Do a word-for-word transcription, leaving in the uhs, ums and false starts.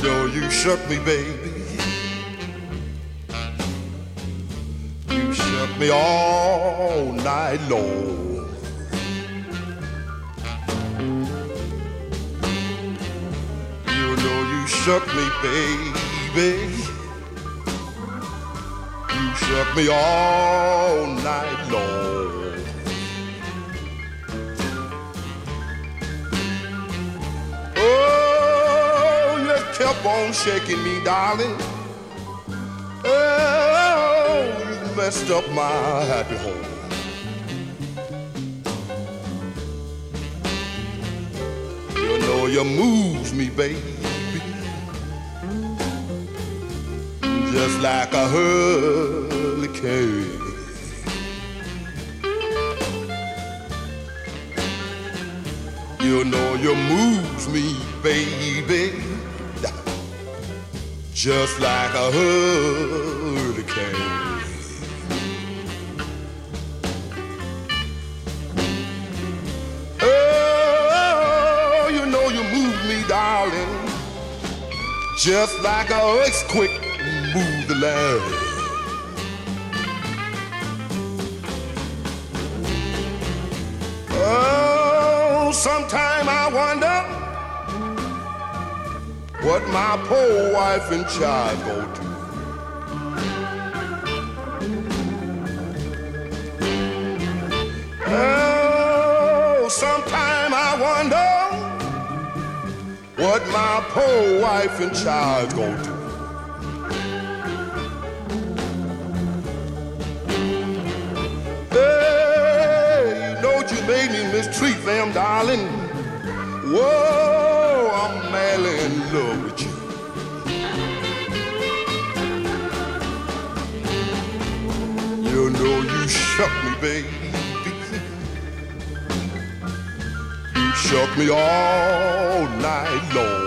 know you shook me, baby. You shook me all night long. You know you shook me, baby. You shook me all night long. Kept on shaking me, darling. Oh, you messed up my happy home. You know you moved me, baby, just like a hurricane. You know you moved me, baby, just like a hurricane. Oh, you know you move me, darling, just like an earthquake move the land. Oh, sometime I wonder what my poor wife and child gonna do. Oh, sometime I wonder what my poor wife and child gonna do. Hey, you know you made me mistreat them, darling. Whoa, I'm madly in love with you. You know you shook me, baby. You shook me all night long.